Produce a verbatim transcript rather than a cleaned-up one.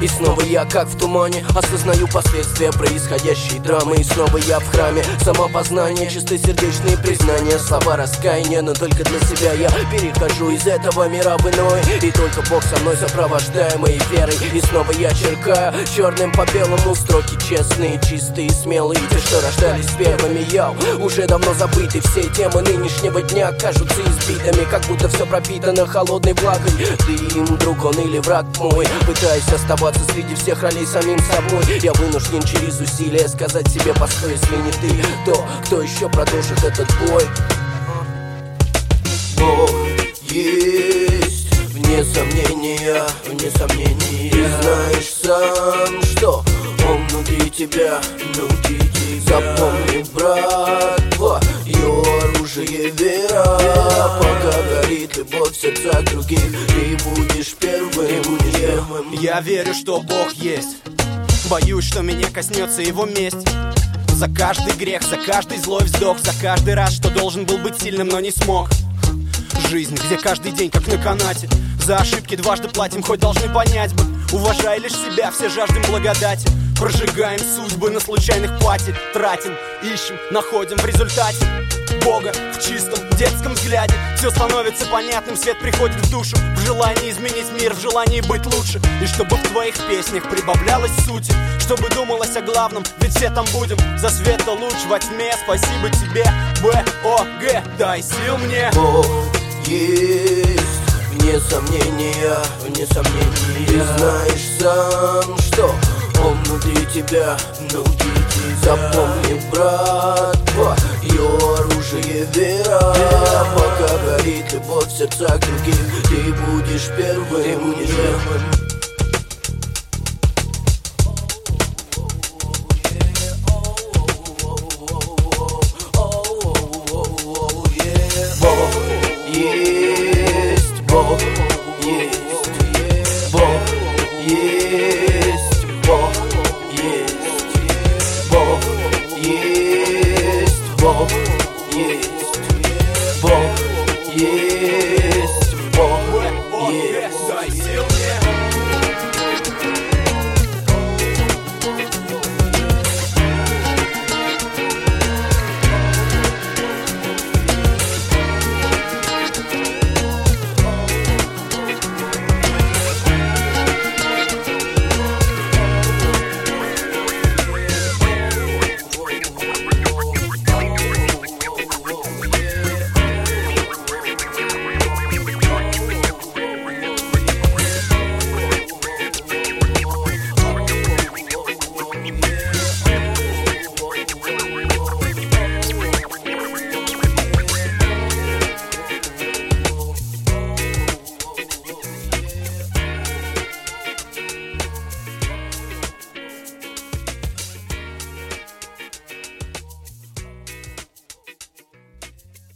И снова я как в тумане осознаю последствия происходящей драмы. И снова я в храме самопознания, чистосердечные признания, слова раскаяния, но только для себя я перехожу из этого мира в иной. И только Бог со мной сопровождаемый верой. И снова я черкаю черным по белому строки честные, чистые, смелые, те, что рождались первыми. Я уже давно забыты, все темы нынешнего дня кажутся избитыми, как будто все пропитано холодной влагой. Ты им друг он или враг мой, пытаясь оставаться среди всех ролей самим собой. Я вынужден через усилия сказать себе: постой, если не ты, то кто еще продолжит этот бой? Бог есть, вне сомнения, вне сомнения. Ты знаешь сам, что он внутри тебя, внутри тебя. Запомни, брат, твое оружие вера. Пока горит любовь в сердцах других, ты будешь первым, ты будешь первым. Я верю, что Бог есть, боюсь, что меня коснется его месть. За каждый грех, за каждый злой вздох, за каждый раз, что должен был быть сильным, но не смог. Жизнь, где каждый день как на канате, за ошибки дважды платим, хоть должны понять бы. Уважай лишь себя, все жаждем благодати. Прожигаем судьбы на случайных пати, тратим, ищем, находим в результате Бога в чистом детском взгляде. Все становится понятным, свет приходит в душу, в желании изменить мир, в желании быть лучше. И чтобы в твоих песнях прибавлялось сути, чтобы думалось о главном, ведь все там будем. За света луч во тьме, спасибо тебе, Б О Г, дай сил мне. Бог есть, вне сомнения, вне сомнения. Ты знаешь сам, что он внутри тебя, внутри тебя. Запомни, брат, твое оружие вера. Пока горит любовь в сердцах других, ты будешь первым, ты будешь первым.